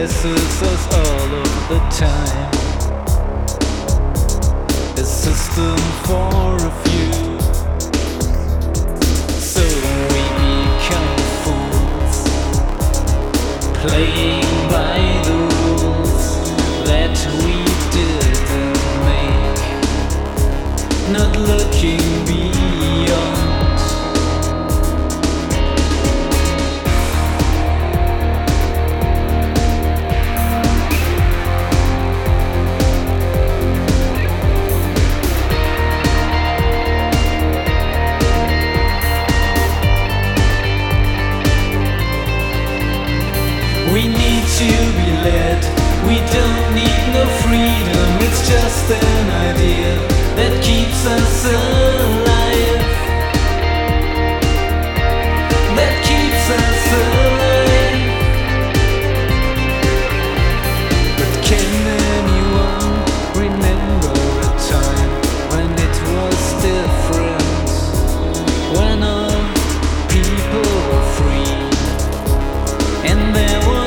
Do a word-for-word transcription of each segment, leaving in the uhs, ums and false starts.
possesses us all of the time. A system for a few, so we become fools, playing by the rules that we didn't make, not looking beyond. We need to be led, we don't need no freedom. It's just an idea that keeps us alive, that keeps us alive. But can anyone remember a time when it was different, when all people were free and there was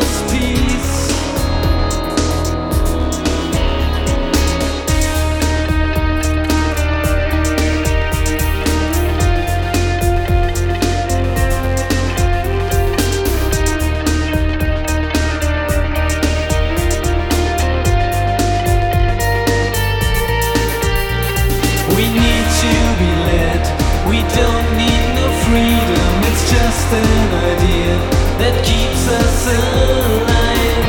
just an idea that keeps us alive.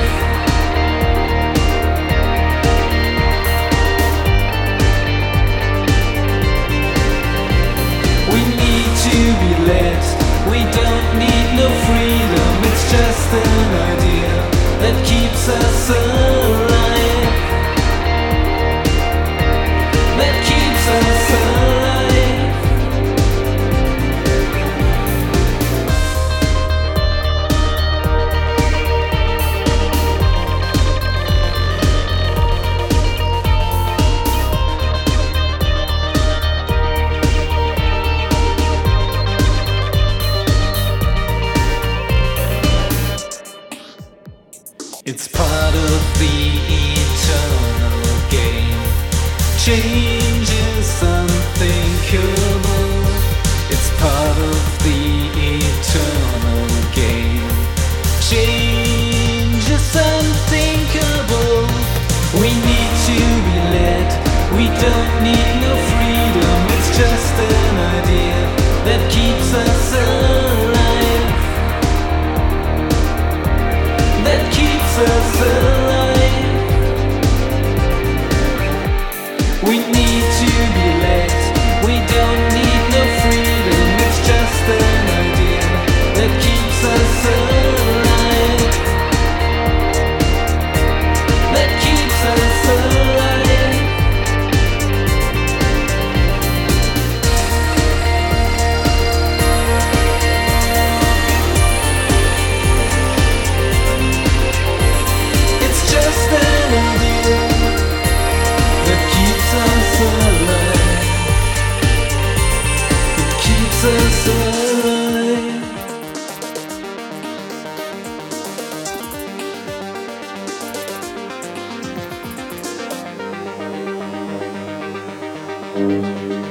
We need to be led, we don't need no freedom. It's just an idea that keeps us alive, that keeps us alive. It's part of the eternal game. Change is unthinkable. It's part of the eternal game. Change is unthinkable. We need to be led, we don't need no freedom. It's just an idea that keeps us alive, that keeps us alive. We need to be led, we don't need no freedom. It's just an idea that keeps us alive, that keeps us alive. It's just an idea that keeps us alive, it keeps us alive.